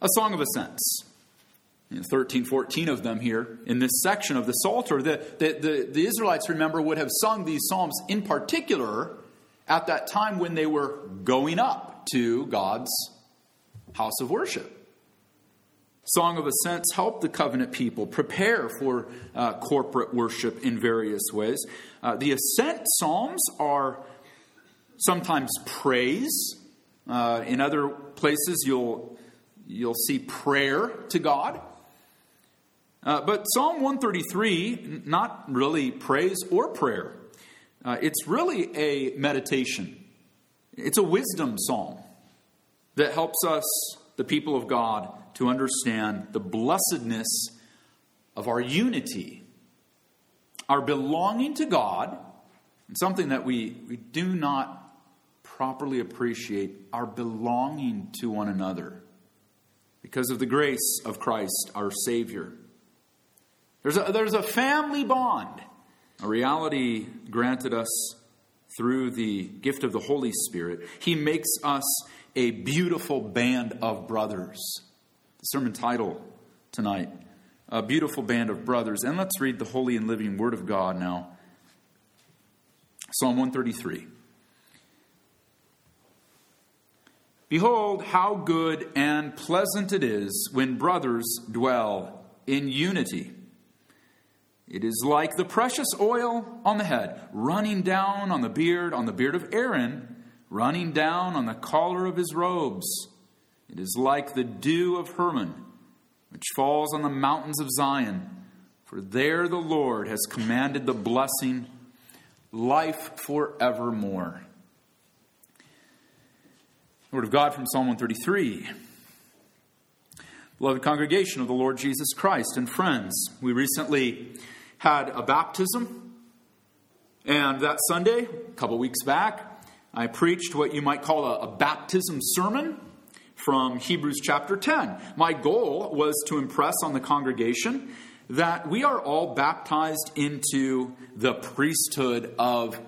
A song of ascents. 13, 14 of them here in this section of the Psalter. The Israelites, remember, would have sung these psalms in particular at that time when they were going up to God's house of worship. Song of Ascents help the covenant people prepare for corporate worship in various ways. The ascent psalms are sometimes praise. In other places, you'll see prayer to God. But Psalm 133, not really praise or prayer. It's really a meditation. It's a wisdom psalm that helps us, the people of God, to understand the blessedness of our unity, our belonging to God, and something that we do not properly appreciate, our belonging to one another because of the grace of Christ, our Savior. There's a family bond, a reality granted us through the gift of the Holy Spirit. He makes us a beautiful band of brothers. The sermon title tonight, A Beautiful Band of Brothers. And let's read the holy and living Word of God now. Psalm 133. Behold, how good and pleasant it is when brothers dwell in unity. It is like the precious oil on the head, running down on the beard of Aaron, running down on the collar of his robes. It is like the dew of Hermon, which falls on the mountains of Zion. For there the Lord has commanded the blessing, life forevermore. The Word of God from Psalm 133. Beloved congregation of the Lord Jesus Christ and friends, we recently had a baptism. And that Sunday, a couple weeks back, I preached what you might call a baptism sermon from Hebrews chapter 10. My goal was to impress on the congregation that we are all baptized into the priesthood of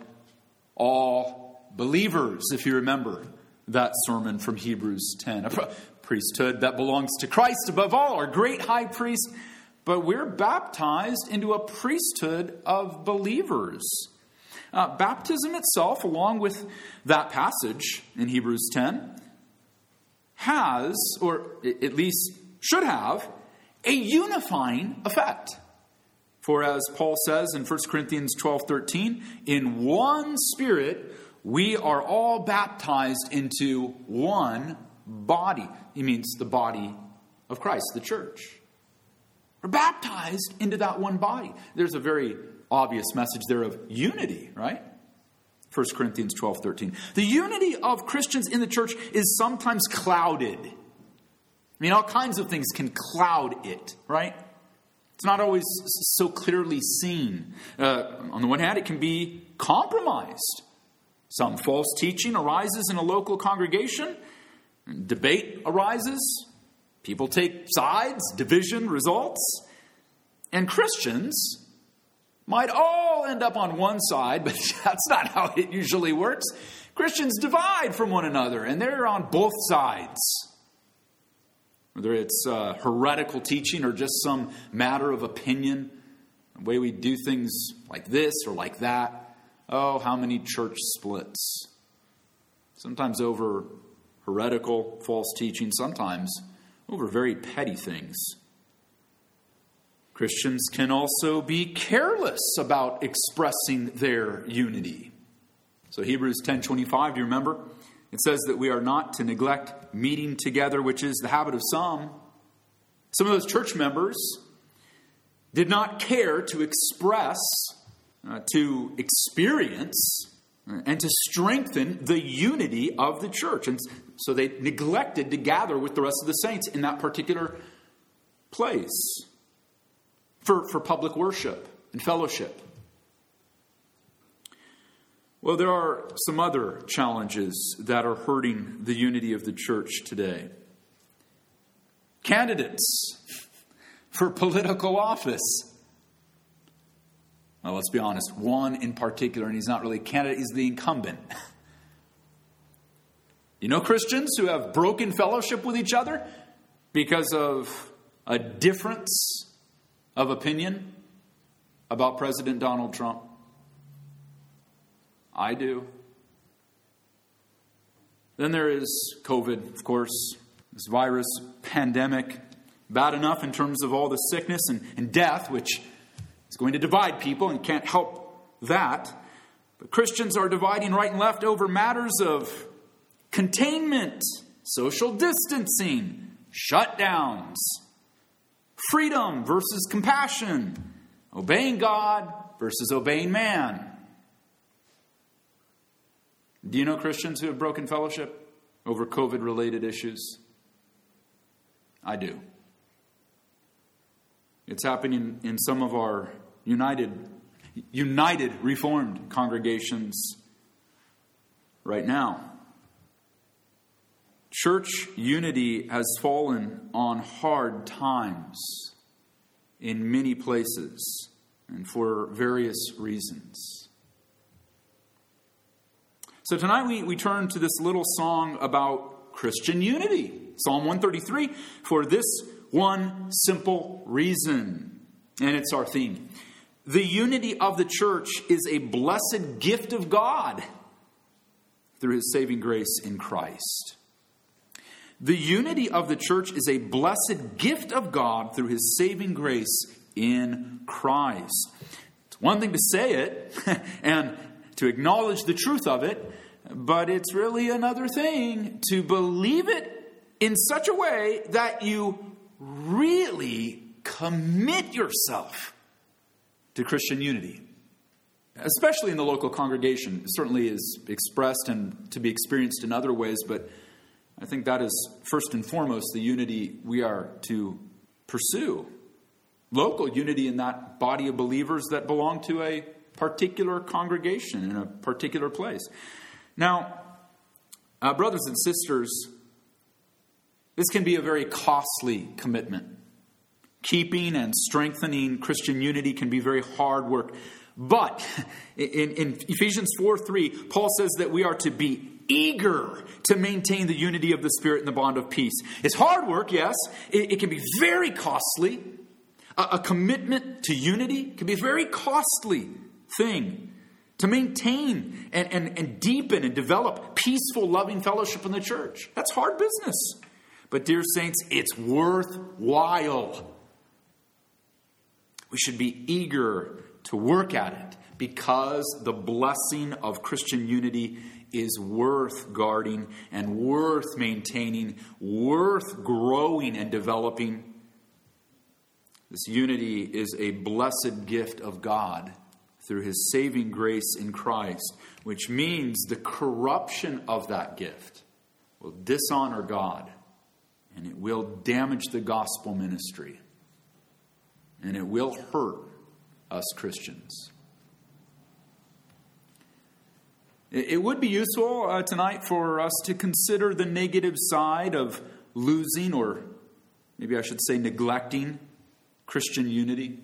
all believers, if you remember that sermon from Hebrews 10. A priesthood that belongs to Christ above all, our great high priest. But we're baptized into a priesthood of believers. Baptism itself, along with that passage in Hebrews 10, has, or at least should have, a unifying effect. For as Paul says in 1 Corinthians 12:13, in one Spirit we are all baptized into one body. He means the body of Christ, the church. We're baptized into that one body. There's a very obvious message there of unity, right? 1 Corinthians 12:13. The unity of Christians in the church is sometimes clouded. I mean, all kinds of things can cloud it, right? It's not always so clearly seen. On the one hand, it can be compromised. Some false teaching arises in a local congregation. Debate arises. People take sides, division results, and Christians might all end up on one side, but that's not how it usually works. Christians divide from one another, and they're on both sides. Whether it's heretical teaching or just some matter of opinion, the way we do things like this or like that. Oh, how many church splits. Sometimes over heretical, false teaching, sometimes over very petty things. Christians can also be careless about expressing their unity. So Hebrews 10:25, do you remember? It says that we are not to neglect meeting together, which is the habit of some. Some of those church members did not care to express, to experience, and to strengthen the unity of the church. And so they neglected to gather with the rest of the saints in that particular place for public worship and fellowship. Well, there are some other challenges that are hurting the unity of the church today. Candidates for political office. Well, let's be honest. One in particular, and he's not really a candidate, he's the incumbent. You know Christians who have broken fellowship with each other? because of a difference of opinion about President Donald Trump? I do. Then there is COVID, of course, this virus pandemic. Bad enough in terms of all the sickness and death, which is going to divide people and can't help that. But Christians are dividing right and left over matters of containment, social distancing, shutdowns, freedom versus compassion, obeying God versus obeying man. Do you know Christians who have broken fellowship over COVID-related issues? I do. It's happening in some of our united Reformed congregations right now. Church unity has fallen on hard times in many places and for various reasons. So tonight we turn to this little song about Christian unity. Psalm 133, for this one simple reason. And it's our theme. The unity of the church is a blessed gift of God through His saving grace in Christ. The unity of the church is a blessed gift of God through His saving grace in Christ. It's one thing to say it and to acknowledge the truth of it, but it's really another thing to believe it in such a way that you really commit yourself to Christian unity, especially in the local congregation. It certainly is expressed and to be experienced in other ways, but I think that is first and foremost the unity we are to pursue. Local unity in that body of believers that belong to a particular congregation in a particular place. Now, brothers and sisters, this can be a very costly commitment. Keeping and strengthening Christian unity can be very hard work. But in Ephesians 4:3, Paul says that we are to be eager to maintain the unity of the Spirit in the bond of peace. It's hard work, yes. It can be very costly. A commitment to unity can be a very costly thing. To maintain and deepen and develop peaceful, loving fellowship in the church. That's hard business. But dear saints, it's worthwhile. We should be eager to work at it because the blessing of Christian unity is worth guarding and worth maintaining, worth growing and developing. This unity is a blessed gift of God through His saving grace in Christ, which means the corruption of that gift will dishonor God. And it will damage the gospel ministry. And it will hurt us Christians. It would be useful tonight for us to consider the negative side of losing, or maybe I should say neglecting, Christian unity.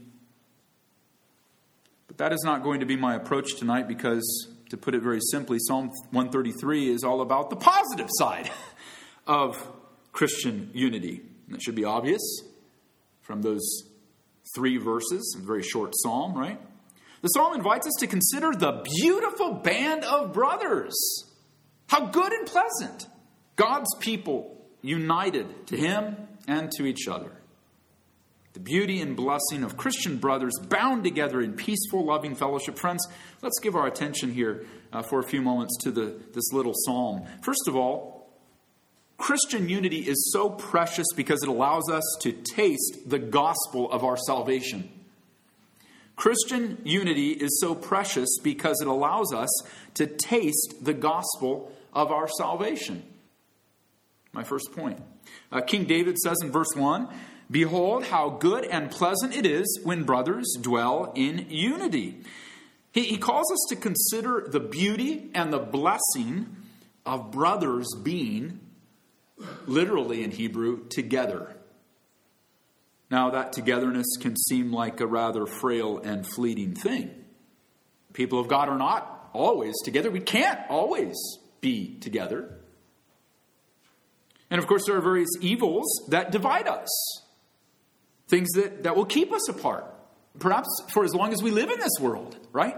But that is not going to be my approach tonight because, to put it very simply, Psalm 133 is all about the positive side of Christian unity. And that should be obvious from those 3 verses. A very short psalm, right? The psalm invites us to consider the beautiful band of brothers. How good and pleasant. God's people united to Him and to each other. The beauty and blessing of Christian brothers bound together in peaceful, loving fellowship. Friends, let's give our attention here for a few moments to this little psalm. First of all, Christian unity is so precious because it allows us to taste the gospel of our salvation. Christian unity is so precious because it allows us to taste the gospel of our salvation. My first point. King David says in verse 1, "Behold, how good and pleasant it is when brothers dwell in unity." He calls us to consider the beauty and the blessing of brothers being, literally in Hebrew, together. Now, that togetherness can seem like a rather frail and fleeting thing. People of God are not always together. We can't always be together. And of course, there are various evils that divide us. Things that will keep us apart. Perhaps for as long as we live in this world, right?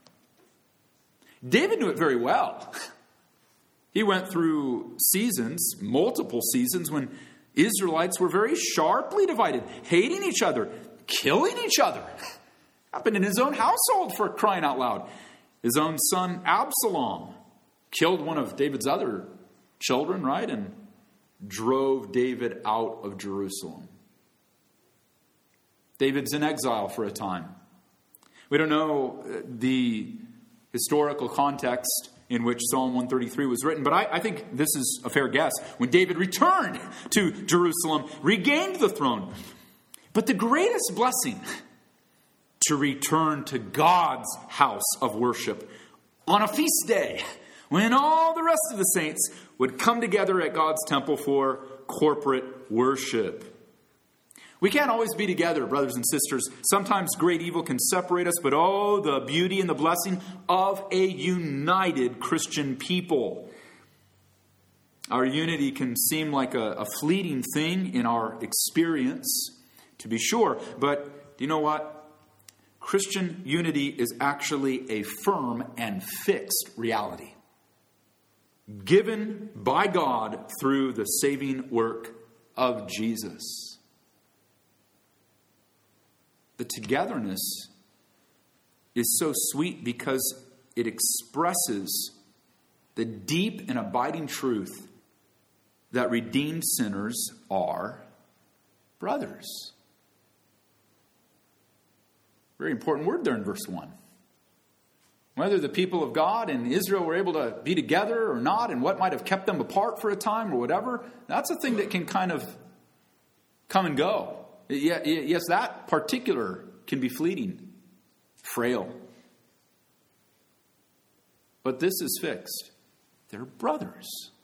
David knew it very well. He went through seasons, multiple seasons, when Israelites were very sharply divided, hating each other, killing each other. Happened in his own household, for crying out loud. His own son Absalom killed one of David's other children, right? And drove David out of Jerusalem. David's in exile for a time. We don't know the historical context in which Psalm 133 was written, but I think this is a fair guess. When David returned to Jerusalem, regained the throne. But the greatest blessing, to return to God's house of worship on a feast day, when all the rest of the saints would come together at God's temple for corporate worship. We can't always be together, brothers and sisters. Sometimes great evil can separate us, but oh, the beauty and the blessing of a united Christian people. Our unity can seem like a fleeting thing in our experience, to be sure, but do you know what? Christian unity is actually a firm and fixed reality, given by God through the saving work of Jesus. The togetherness is so sweet because it expresses the deep and abiding truth that redeemed sinners are brothers. Very important word there in verse 1. Whether the people of God and Israel were able to be together or not, and what might have kept them apart for a time or whatever, that's a thing that can kind of come and go. Yes, that particular can be fleeting, frail. But this is fixed. They're brothers.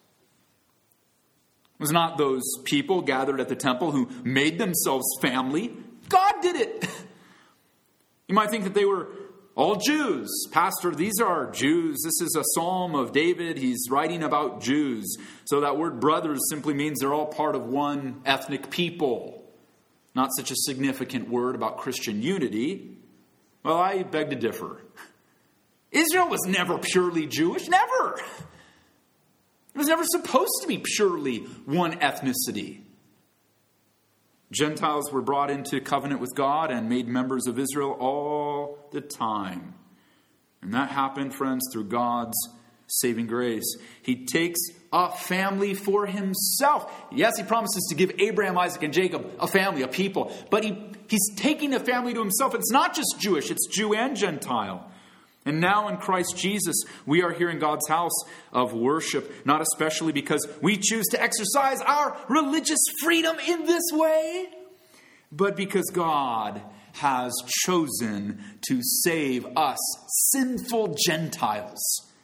It was not those people gathered at the temple who made themselves family. God did it. You might think that they were all Jews. Pastor, these are Jews. This is a psalm of David. He's writing about Jews. So that word brothers simply means they're all part of one ethnic people. Not such a significant word about Christian unity. Well, I beg to differ. Israel was never purely Jewish. Never. It was never supposed to be purely one ethnicity. Gentiles were brought into covenant with God and made members of Israel all the time. And that happened, friends, through God's saving grace. He takes a family for himself. Yes, he promises to give Abraham, Isaac, and Jacob a family, a people. But he's taking a family to himself. It's not just Jewish, it's Jew and Gentile. And now in Christ Jesus, we are here in God's house of worship, not especially because we choose to exercise our religious freedom in this way, but because God has chosen to save us, sinful Gentiles,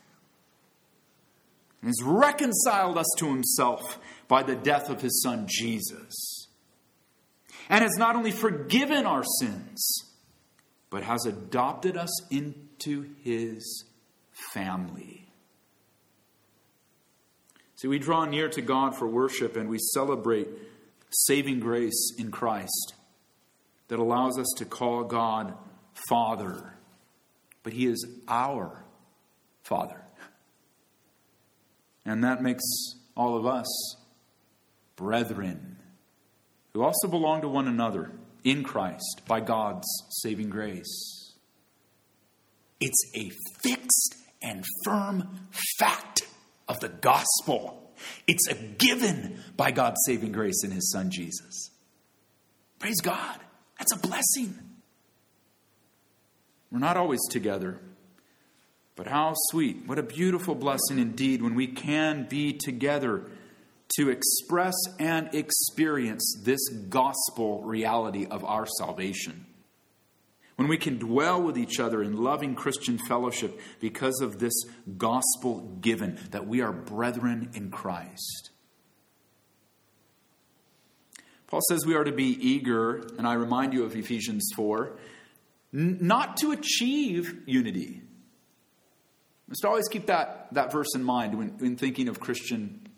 and has reconciled us to himself by the death of his Son Jesus, and has not only forgiven our sins, but has adopted us into his family. See, we draw near to God for worship, and we celebrate saving grace in Christ that allows us to call God Father. But he is our Father. And that makes all of us brethren who also belong to one another in Christ by God's saving grace. It's a fixed and firm fact of the gospel. It's a given by God's saving grace in his Son Jesus. Praise God. That's a blessing. We're not always together. But how sweet, what a beautiful blessing indeed when we can be together to express and experience this gospel reality of our salvation. When we can dwell with each other in loving Christian fellowship because of this gospel given, that we are brethren in Christ. Paul says we are to be eager, and I remind you of Ephesians 4, not to achieve unity. We must always keep that verse in mind when thinking of Christian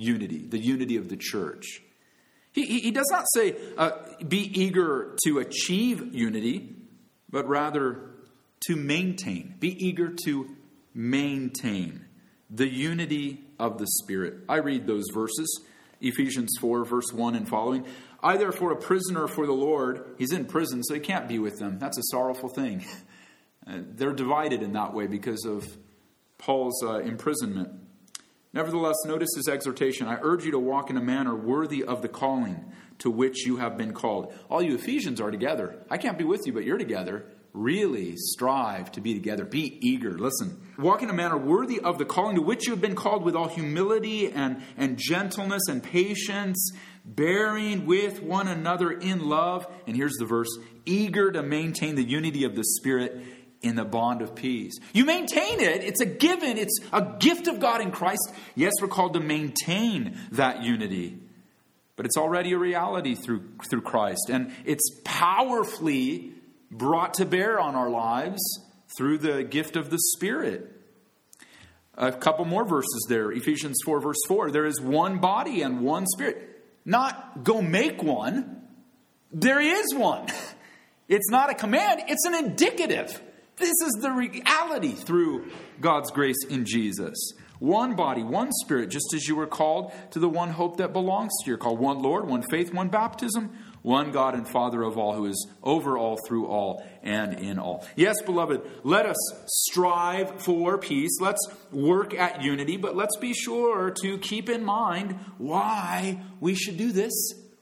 unity, the unity of the church. He does not say be eager to achieve unity, but rather to maintain. Be eager to maintain the unity of the Spirit. I read those verses, Ephesians 4, verse 1 and following. I, therefore, a prisoner for the Lord. He's in prison, so he can't be with them. That's a sorrowful thing. They're divided in that way because of Paul's imprisonment. Nevertheless, notice his exhortation. I urge you to walk in a manner worthy of the calling to which you have been called. All you Ephesians are together. I can't be with you, but you're together. Really strive to be together. Be eager. Listen. Walk in a manner worthy of the calling to which you have been called, with all humility and gentleness and patience, bearing with one another in love. And here's the verse. Eager to maintain the unity of the Spirit in the bond of peace. You maintain it. It's a given. It's a gift of God in Christ. Yes, we're called to maintain that unity. But it's already a reality through Christ. And it's powerfully brought to bear on our lives through the gift of the Spirit. A couple more verses there. Ephesians 4, verse 4. There is one body and one Spirit. Not go make one. There is one. It's not a command. It's an indicative. This is the reality through God's grace in Jesus. One body, one Spirit, just as you were called to the one hope that belongs to your call. One Lord, one faith, one baptism, one God and Father of all, who is over all, through all, and in all. Yes, beloved, let us strive for peace. Let's work at unity, but let's be sure to keep in mind why we should do this.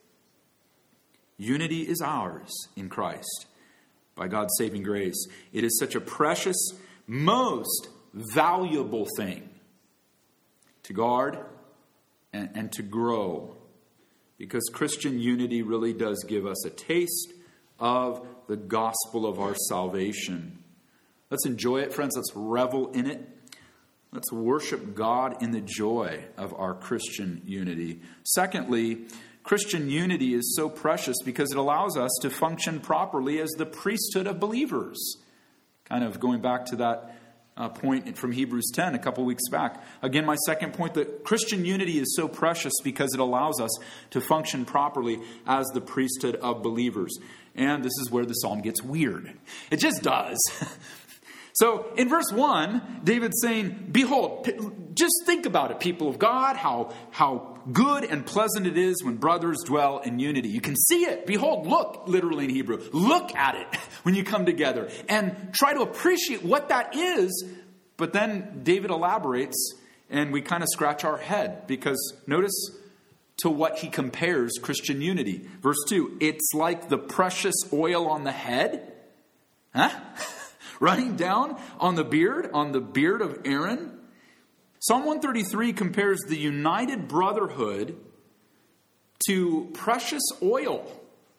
Unity is ours in Christ. By God's saving grace. It is such a precious, most valuable thing to guard and to grow. Because Christian unity really does give us a taste of the gospel of our salvation. Let's enjoy it, friends. Let's revel in it. Let's worship God in the joy of our Christian unity. Secondly, Christian unity is so precious because it allows us to function properly as the priesthood of believers. Kind of going back to that point from Hebrews 10 a couple weeks back. Again, my second point, that Christian unity is so precious because it allows us to function properly as the priesthood of believers. And this is where the psalm gets weird. It just does. So in verse 1, David's saying, behold, just think about it, people of God, how good and pleasant it is when brothers dwell in unity. You can see it. Behold, look, literally in Hebrew. Look at it when you come together and try to appreciate what that is. But then David elaborates and we kind of scratch our head because notice to what he compares Christian unity. Verse 2, it's like the precious oil on the head. Huh? Running down on the beard of Aaron. Psalm 133 compares the united brotherhood to precious oil.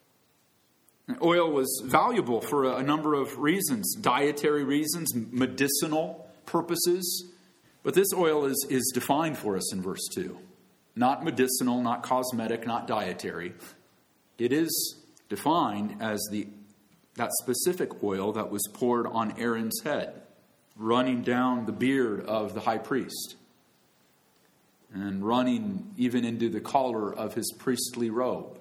Oil was valuable for a number of reasons. Dietary reasons, medicinal purposes. But this oil is defined for us in verse 2. Not medicinal, not cosmetic, not dietary. It is defined as that specific oil that was poured on Aaron's head, running down the beard of the high priest, and running even into the collar of his priestly robe.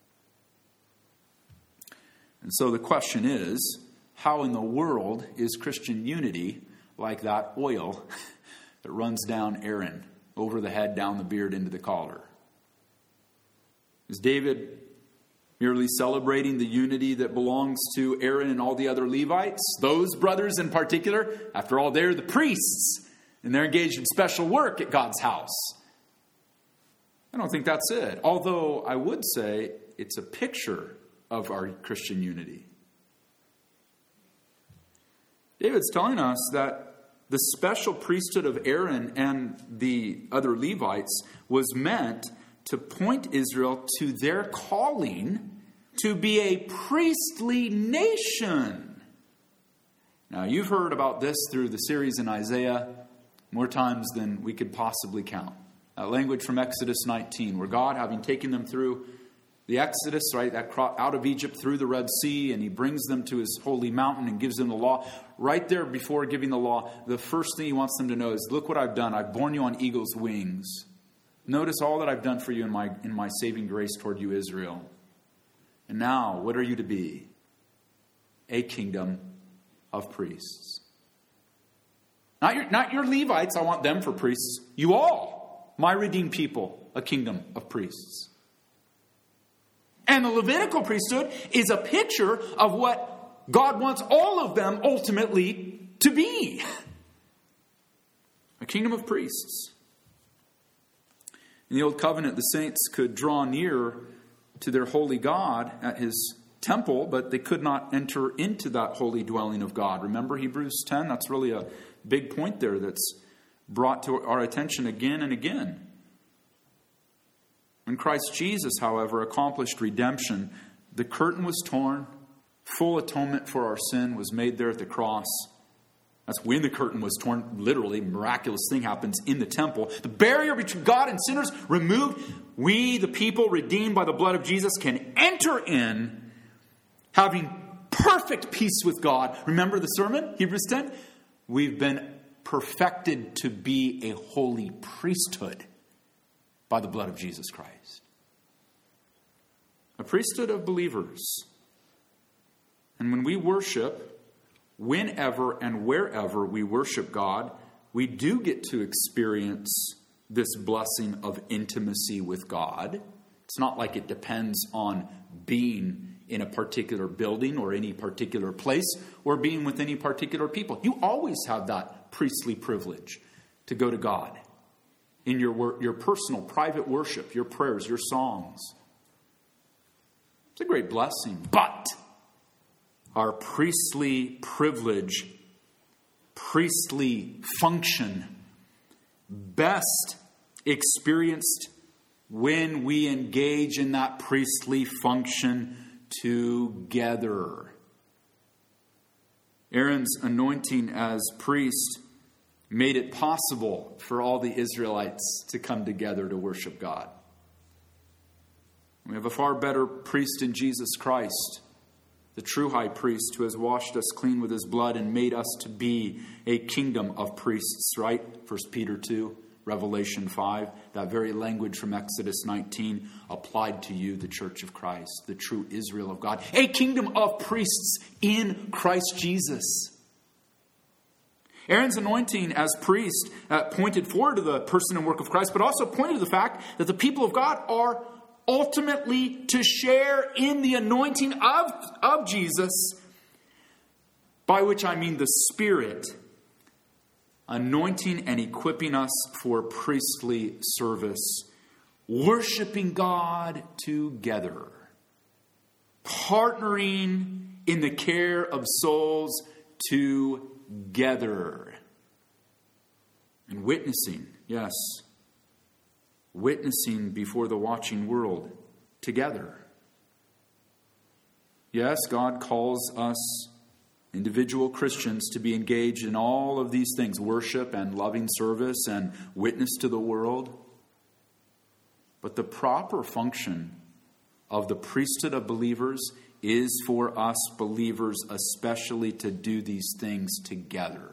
And so the question is, how in the world is Christian unity like that oil that runs down Aaron, over the head, down the beard, into the collar? Is David merely celebrating the unity that belongs to Aaron and all the other Levites? Those brothers in particular, after all, they're the priests, and they're engaged in special work at God's house. I don't think that's it. Although I would say it's a picture of our Christian unity. David's telling us that the special priesthood of Aaron and the other Levites was meant to point Israel to their calling to be a priestly nation. Now, you've heard about this through the series in Isaiah more times than we could possibly count. Language from Exodus 19, where God, having taken them through the Exodus, right, out of Egypt through the Red Sea, and he brings them to his holy mountain and gives them the law. Right there before giving the law, the first thing he wants them to know is, look what I've done. I've borne you on eagle's wings. Notice all that I've done for you in my saving grace toward you, Israel. And now, what are you to be? A kingdom of priests. Not your Levites, I want them for priests. You all, my redeemed people, a kingdom of priests. And the Levitical priesthood is a picture of what God wants all of them ultimately to be. A kingdom of priests. In the Old Covenant, the saints could draw near to their holy God at his temple, but they could not enter into that holy dwelling of God. Remember Hebrews 10? That's really a big point there that's brought to our attention again and again. When Christ Jesus, however, accomplished redemption, the curtain was torn, full atonement for our sin was made there at the cross. That's when the curtain was torn. Literally, miraculous thing happens in the temple. The barrier between God and sinners removed. We, the people redeemed by the blood of Jesus, can enter in having perfect peace with God. Remember the sermon, Hebrews 10? We've been perfected to be a holy priesthood by the blood of Jesus Christ. A priesthood of believers. And when we worship, whenever and wherever we worship God, we do get to experience this blessing of intimacy with God. It's not like it depends on being in a particular building or any particular place or being with any particular people. You always have that priestly privilege to go to God in your personal, private worship, your prayers, your songs. It's a great blessing. But our priestly privilege, priestly function, best experienced when we engage in that priestly function together. Aaron's anointing as priest made it possible for all the Israelites to come together to worship God. We have a far better priest in Jesus Christ, the true high priest who has washed us clean with his blood and made us to be a kingdom of priests, right? 1 Peter 2, Revelation 5, that very language from Exodus 19 applied to you, the church of Christ, the true Israel of God, a kingdom of priests in Christ Jesus. Aaron's anointing as priest pointed forward to the person and work of Christ, but also pointed to the fact that the people of God are ultimately to share in the anointing of Jesus, by which I mean the Spirit, anointing and equipping us for priestly service, worshiping God together, partnering in the care of souls together, and witnessing, yes, witnessing before the watching world together. Yes, God calls us individual Christians to be engaged in all of these things, worship and loving service and witness to the world. But the proper function of the priesthood of believers is for us believers especially to do these things together.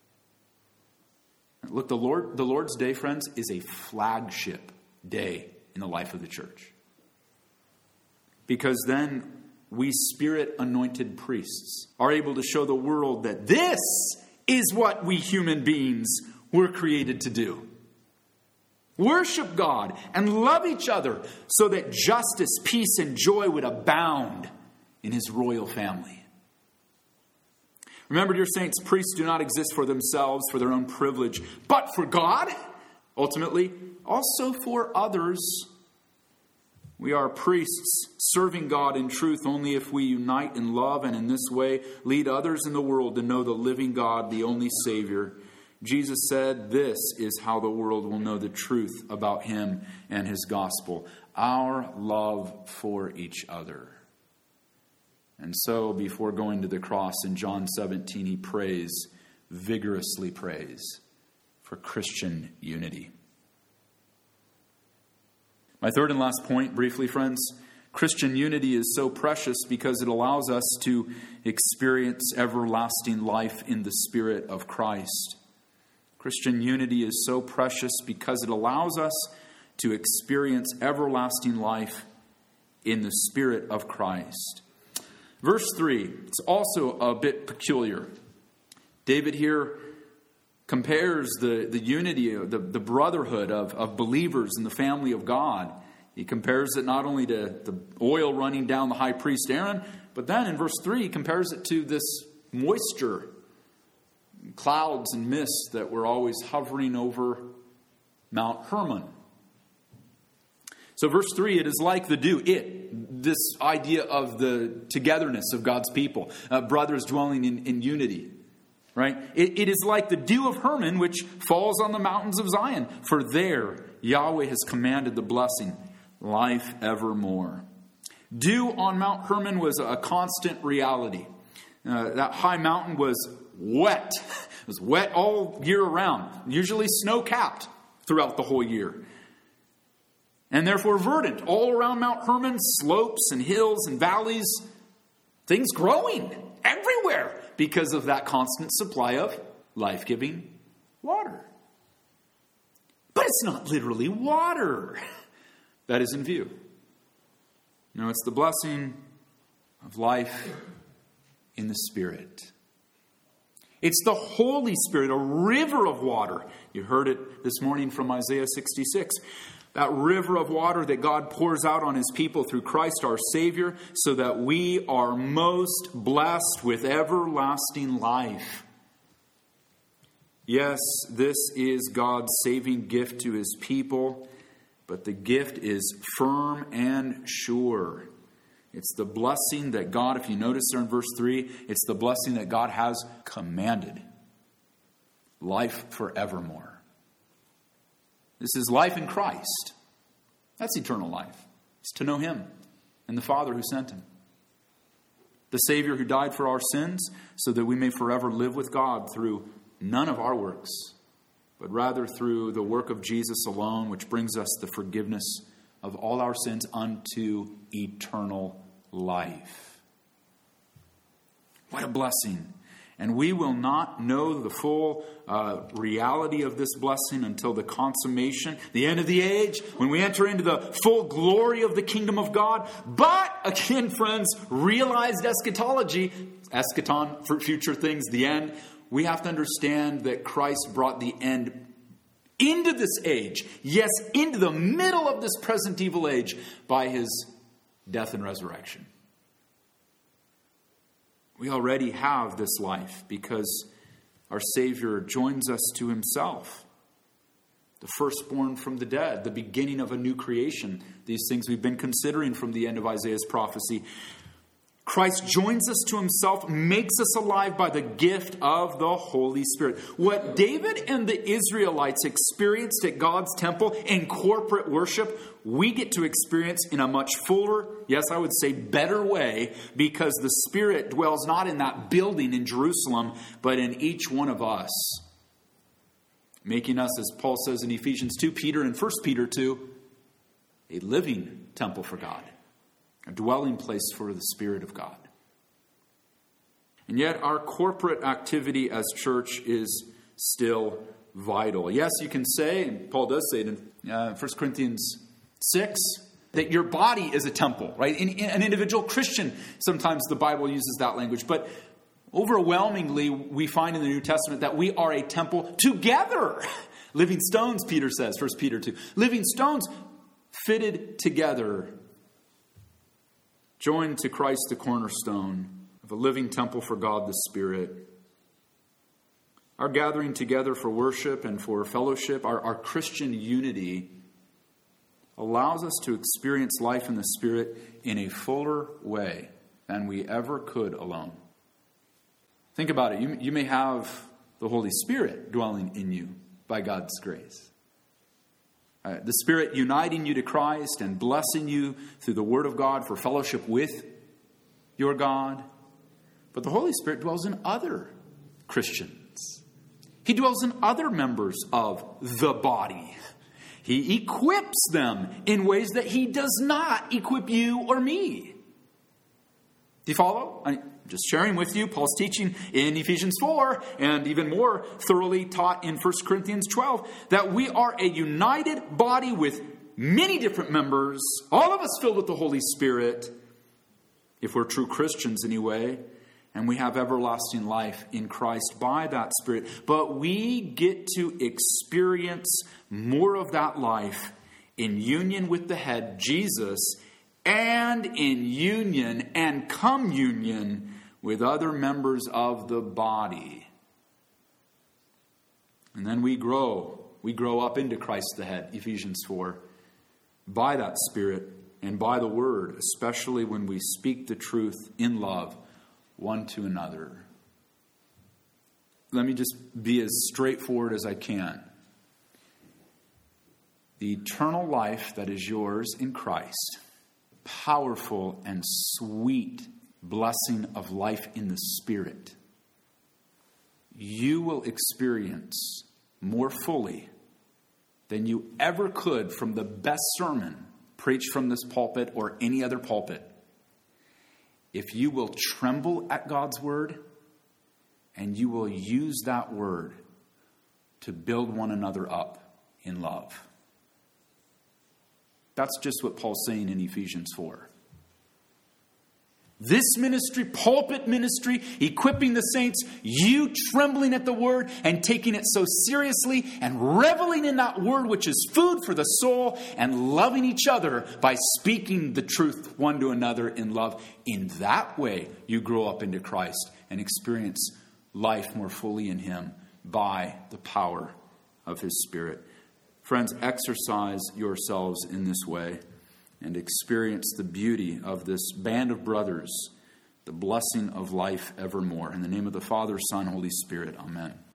Look, the Lord's Day, friends, is a flagship day in the life of the church. Because then we Spirit-anointed priests are able to show the world that this is what we human beings were created to do. Worship God and love each other so that justice, peace, and joy would abound in his royal family. Remember, dear saints, priests do not exist for themselves, for their own privilege, but for God, ultimately, also for others. We are priests serving God in truth only if we unite in love and in this way lead others in the world to know the living God, the only Savior. Jesus said, this is how the world will know the truth about him and his gospel, our love for each other. And so, before going to the cross in John 17, he prays, vigorously prays, for Christian unity. My third and last point, briefly, friends, Christian unity is so precious because it allows us to experience everlasting life in the Spirit of Christ. Christian unity is so precious because it allows us to experience everlasting life in the Spirit of Christ. Verse 3, it's also a bit peculiar. David here compares the unity, the brotherhood of believers in the family of God. He compares it not only to the oil running down the high priest Aaron, but then in verse 3 he compares it to this moisture, clouds and mists that were always hovering over Mount Hermon. So verse 3, it is like the dew. This idea of the togetherness of God's people, brothers dwelling in unity. Right? It is like the dew of Hermon, which falls on the mountains of Zion. For there Yahweh has commanded the blessing, life evermore. Dew on Mount Hermon was a constant reality. That high mountain was wet. It was wet all year around, usually snow-capped throughout the whole year. And therefore verdant. All around Mount Hermon, slopes and hills and valleys, things growing everywhere because of that constant supply of life-giving water. But it's not literally water that is in view. No, it's the blessing of life in the Spirit. It's the Holy Spirit, a river of water. You heard it this morning from Isaiah 66. That river of water that God pours out on His people through Christ our Savior, so that we are most blessed with everlasting life. Yes, this is God's saving gift to His people, but the gift is firm and sure. It's the blessing that God, if you notice there in verse 3, it's the blessing that God has commanded. Life forevermore. This is life in Christ. That's eternal life. It's to know Him and the Father who sent Him. The Savior who died for our sins so that we may forever live with God through none of our works, but rather through the work of Jesus alone, which brings us the forgiveness of all our sins unto eternal life. What a blessing. And we will not know the full reality of this blessing until the consummation, the end of the age, when we enter into the full glory of the kingdom of God. But, again, friends, realized eschatology, eschaton, for future things, the end, we have to understand that Christ brought the end into this age. Yes, into the middle of this present evil age by His death and resurrection. We already have this life because our Savior joins us to Himself. The firstborn from the dead, the beginning of a new creation. These things we've been considering from the end of Isaiah's prophecy. Christ joins us to Himself, makes us alive by the gift of the Holy Spirit. What David and the Israelites experienced at God's temple in corporate worship, we get to experience in a much fuller, yes, I would say better way, because the Spirit dwells not in that building in Jerusalem, but in each one of us. Making us, as Paul says in Ephesians 2, Peter and 1 Peter 2, a living temple for God. A dwelling place for the Spirit of God. And yet our corporate activity as church is still vital. Yes, you can say, and Paul does say it in 1 Corinthians 6, that your body is a temple, right? An individual Christian, sometimes the Bible uses that language. But overwhelmingly, we find in the New Testament that we are a temple together. Living stones, Peter says, 1 Peter 2. Living stones fitted together. Joined to Christ the cornerstone of a living temple for God the Spirit. Our gathering together for worship and for fellowship, our Christian unity, allows us to experience life in the Spirit in a fuller way than we ever could alone. Think about it. You may have the Holy Spirit dwelling in you by God's grace. The Spirit uniting you to Christ and blessing you through the Word of God for fellowship with your God. But the Holy Spirit dwells in other Christians. He dwells in other members of the body. He equips them in ways that He does not equip you or me. Do you follow? I'm just sharing with you Paul's teaching in Ephesians 4 and even more thoroughly taught in 1 Corinthians 12 that we are a united body with many different members, all of us filled with the Holy Spirit, if we're true Christians anyway, and we have everlasting life in Christ by that Spirit. But we get to experience more of that life in union with the head, Jesus, and in union and communion with other members of the body. And then we grow up into Christ the head, Ephesians 4, by that Spirit and by the Word, especially when we speak the truth in love one to another. Let me just be as straightforward as I can. The eternal life that is yours in Christ, powerful and sweet blessing of life in the Spirit, you will experience more fully than you ever could from the best sermon preached from this pulpit or any other pulpit, if you will tremble at God's word and you will use that word to build one another up in love. That's just what Paul's saying in Ephesians 4. This ministry, pulpit ministry, equipping the saints, you trembling at the word and taking it so seriously and reveling in that word which is food for the soul and loving each other by speaking the truth one to another in love. In that way, you grow up into Christ and experience life more fully in Him by the power of His Spirit. Friends, exercise yourselves in this way and experience the beauty of this band of brothers, the blessing of life evermore. In the name of the Father, Son, Holy Spirit, amen.